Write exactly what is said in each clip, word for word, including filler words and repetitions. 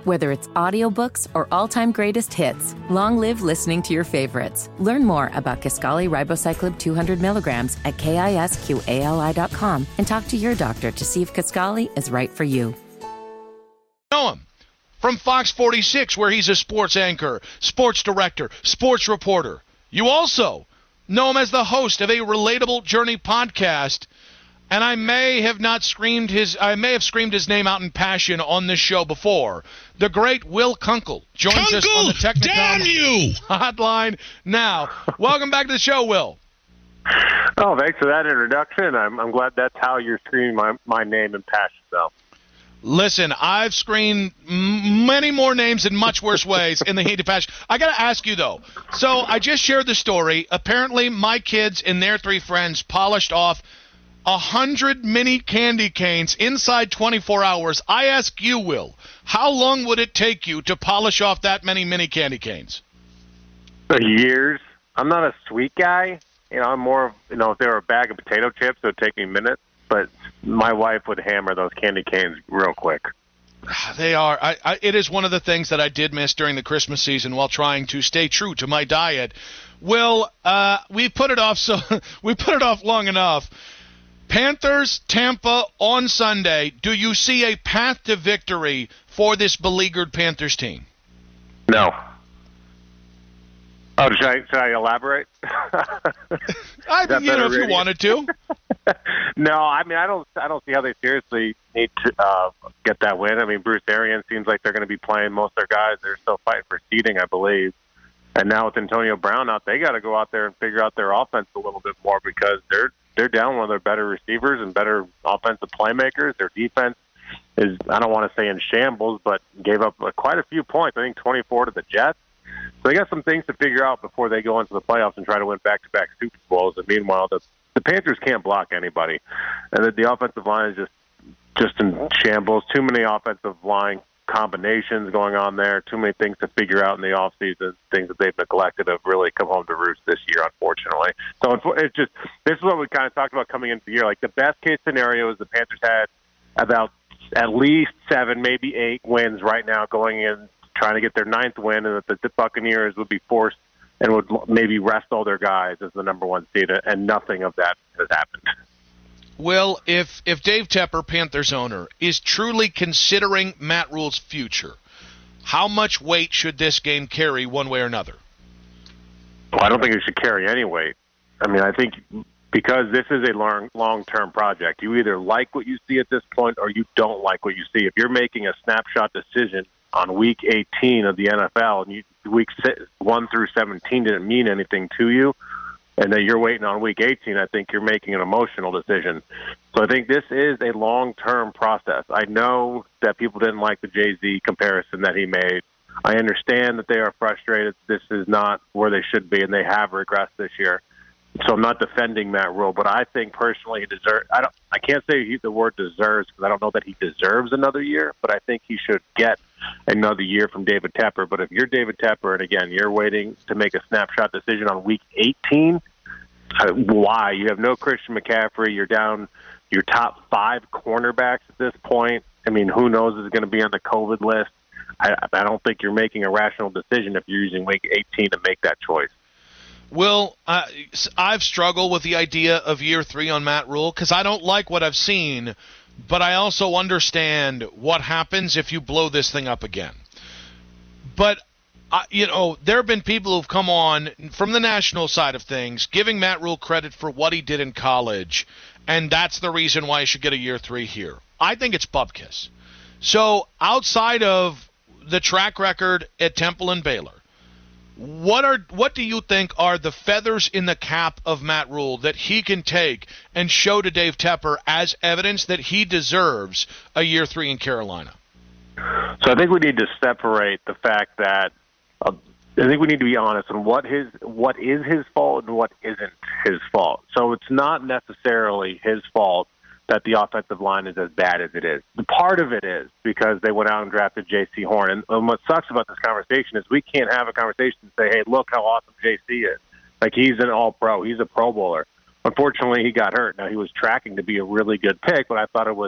Whether it's audiobooks or all-time greatest hits, long live listening to your favorites. Learn more about Kisqali Ribociclib two hundred milligrams at kisqali dot com and talk to your doctor to see if Kisqali is right for you. Know him from Fox forty-six, where he's a sports anchor, sports director, sports reporter. You also know him as the host of a Relatable Journey podcast. And I may have not screamed his I may have screamed his name out in passion on this show before. The great Will Kunkel joins Kunkel, us on the Technicom damn you! hotline now. Welcome back to the show, Will. Oh, thanks for that introduction. I'm I'm glad that's how you're screaming my my name in passion, though. Listen, I've screamed m- many more names in much worse ways in the heat of passion. I got to ask you, though. So I just shared the story. Apparently, my kids and their three friends polished off A hundred mini candy canes inside twenty-four hours. I ask you, Will, how long would it take you to polish off that many mini candy canes? Years. I'm not a sweet guy. You know, I'm more of, you know, if they were a bag of potato chips, it would take me minutes. But my wife would hammer those candy canes real quick. They are. I, I, it is one of the things that I did miss during the Christmas season while trying to stay true to my diet. Will, uh, we put it off so we put it off long enough. Panthers, Tampa on Sunday. Do you see a path to victory for this beleaguered Panthers team? No. Oh, should I, should I elaborate? I think, you know, if you wanted to. No, I mean, I don't I don't see how they seriously need to uh, get that win. I mean, Bruce Arians seems like they're going to be playing most of their guys. They're still fighting for seeding, I believe. And now with Antonio Brown out, they got to go out there and figure out their offense a little bit more because they're they're down one of their better receivers and better offensive playmakers. Their defense is, I don't want to say in shambles, but gave up uh, quite a few points. I think twenty-four to the Jets. So they got some things to figure out before they go into the playoffs and try to win back-to-back Super Bowls. And meanwhile, the the Panthers can't block anybody, and the, the offensive line is just just in shambles. Too many offensive line combinations going on there. Too many things to figure out in the offseason. Things that they've neglected have really come home to roost this year, unfortunately. So it's just this is what we kind of talked about coming into the year. Like the best case scenario is the Panthers had about at least seven, maybe eight wins right now going in, trying to get their ninth win, and that the, the Buccaneers would be forced and would maybe rest all their guys as the number one seed, and nothing of that has happened. Well, if if Dave Tepper, Panthers owner, is truly considering Matt Rule's future, how much weight should this game carry one way or another? Well, I don't think it should carry any weight. I mean, I think because this is a long, long-term project, you either like what you see at this point or you don't like what you see. If you're making a snapshot decision on week eighteen of the N F L and you, weeks one through seventeen didn't mean anything to you, and then you're waiting on week eighteen, I think you're making an emotional decision. So I think this is a long-term process. I know that people didn't like the Jay-Z comparison that he made. I understand that they are frustrated. This is not where they should be, and they have regressed this year. So I'm not defending Matt Rule, but I think personally he deserves. I don't. I can't say he, the word deserves because I don't know that he deserves another year. But I think he should get another year from David Tepper. But if you're David Tepper, and again you're waiting to make a snapshot decision on week eighteen, uh, why? You have no Christian McCaffrey. You're down your top five cornerbacks at this point. I mean, who knows is going to be on the COVID list? I, I don't think you're making a rational decision if you're using week eighteen to make that choice. Well, uh, I've struggled with the idea of year three on Matt Rule because I don't like what I've seen, but I also understand what happens if you blow this thing up again. But, uh, you know, there have been people who've come on from the national side of things giving Matt Rule credit for what he did in college, and that's the reason why he should get a year three here. I think it's bupkis. So outside of the track record at Temple and Baylor, What are what do you think are the feathers in the cap of Matt Rule that he can take and show to Dave Tepper as evidence that he deserves a year three in Carolina? So I think we need to separate the fact that uh, I think we need to be honest on what his what is his fault and what isn't his fault. So it's not necessarily his fault that the offensive line is as bad as it is. The part of it is because they went out and drafted J C Horn. And, and what sucks about this conversation is we can't have a conversation and say, hey, look how awesome J C is. Like, he's an all-pro. He's a Pro Bowler. Unfortunately, he got hurt. Now, he was tracking to be a really good pick, but I thought it was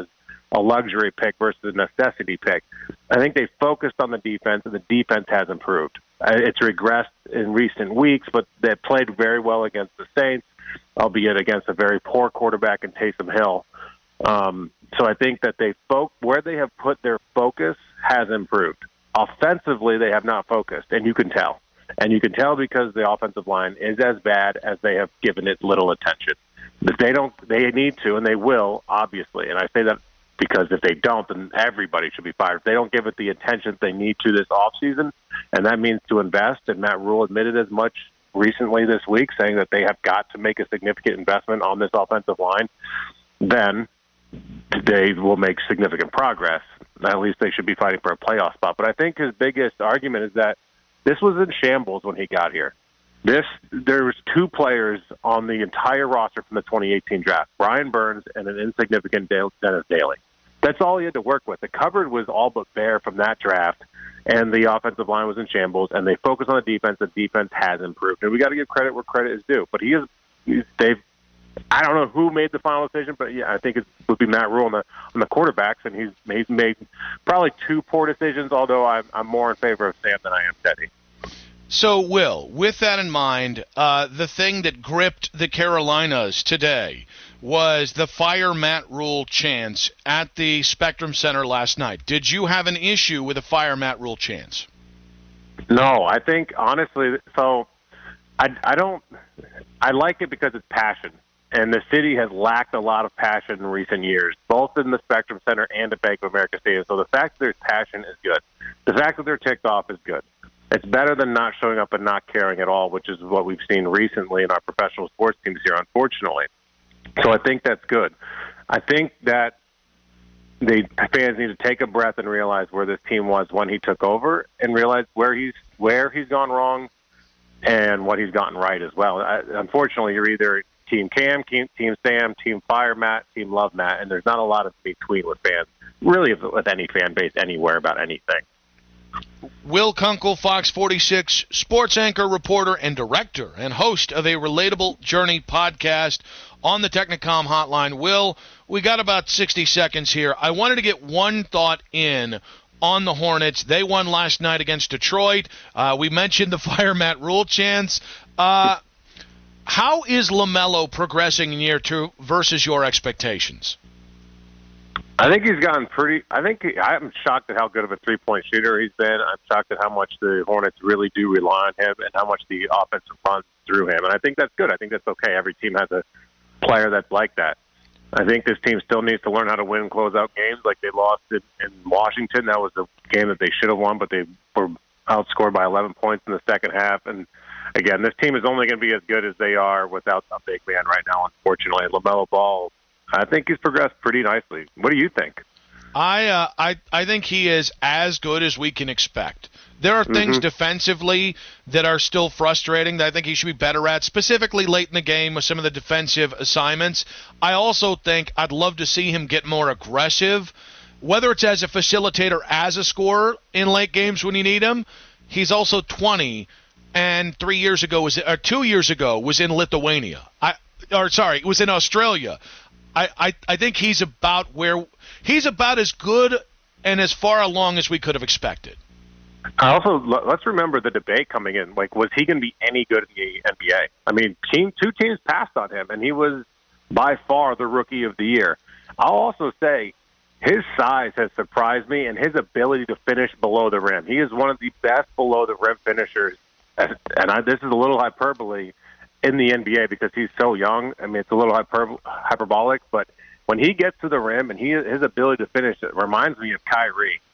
a luxury pick versus a necessity pick. I think they focused on the defense, and the defense has improved. It's regressed in recent weeks, but they played very well against the Saints, albeit against a very poor quarterback in Taysom Hill. Um, so I think that they fo- where they have put their focus has improved. Offensively, they have not focused, and you can tell. And you can tell because the offensive line is as bad as they have given it little attention. But they don't. They need to, and they will, obviously. And I say that because if they don't, then everybody should be fired. If they don't give it the attention they need to this offseason, and that means to invest, and Matt Rule admitted as much recently this week, saying that they have got to make a significant investment on this offensive line, then they will make significant progress. At least they should be fighting for a playoff spot. But I think his biggest argument is that this was in shambles when he got here. This there was two players on the entire roster from the twenty eighteen draft, Brian Burns and an insignificant Dennis Daly. That's all he had to work with. The cupboard was all but bare from that draft, and the offensive line was in shambles, and they focused on the defense. The defense has improved. And we got to give credit where credit is due. But he is, they've, I don't know who made the final decision, but yeah, I think it would be Matt Rule on the, on the quarterbacks, and he's, he's made probably two poor decisions, although I'm, I'm more in favor of Sam than I am Teddy. So, Will, with that in mind, uh, the thing that gripped the Carolinas today was the fire Matt Rule chants at the Spectrum Center last night. Did you have an issue with the fire Matt Rule chants? No, I think, honestly, so I, I don't – I like it because it's passion, and the city has lacked a lot of passion in recent years, both in the Spectrum Center and at Bank of America Stadium. So the fact that there's passion is good. The fact that they're ticked off is good. It's better than not showing up and not caring at all, which is what we've seen recently in our professional sports teams here, unfortunately. So I think that's good. I think that the fans need to take a breath and realize where this team was when he took over, and realize where he's where he's gone wrong and what he's gotten right as well. I, unfortunately, you're either Team Cam, Team Sam, Team Fire Matt, Team Love Matt, and there's not a lot of between with fans, really, with any fan base anywhere about anything. Will Kunkel, Fox forty-six sports anchor, reporter, and director, and host of a Relatable Journey podcast on the Technicom hotline. Will, we got about sixty seconds here. I wanted to get one thought in on the Hornets. They won last night against Detroit. Uh, we mentioned the fire Matt Rule chants. Uh, how is LaMelo progressing in year two versus your expectations? I think he's gotten pretty – I think he, I'm shocked at how good of a three-point shooter he's been. I'm shocked at how much the Hornets really do rely on him and how much the offensive runs through him. And I think that's good. I think that's okay. Every team has a player that's like that. I think this team still needs to learn how to win and close out games like they lost in, in Washington. That was a game that they should have won, but they were outscored by eleven points in the second half. And, again, this team is only going to be as good as they are without a big man right now, unfortunately. LaMelo Ball, I think he's progressed pretty nicely. What do you think? I uh, I I think he is as good as we can expect. There are things mm-hmm. defensively that are still frustrating that I think he should be better at, specifically late in the game with some of the defensive assignments. I also think I'd love to see him get more aggressive, whether it's as a facilitator, as a scorer in late games when you need him. He's also twenty, and three years ago was or two years ago was in Lithuania. I or sorry, it was in Australia. I, I, I think he's about where he's about as good and as far along as we could have expected. I also let's remember the debate coming in. Like, was he going to be any good in the N B A? I mean, team, two teams passed on him, and he was by far the rookie of the year. I'll also say his size has surprised me, and his ability to finish below the rim. He is one of the best below the rim finishers, and I, this is a little hyperbole, in the N B A because he's so young. I mean, it's a little hyper, hyperbolic, but when he gets to the rim and he his ability to finish it reminds me of Kyrie.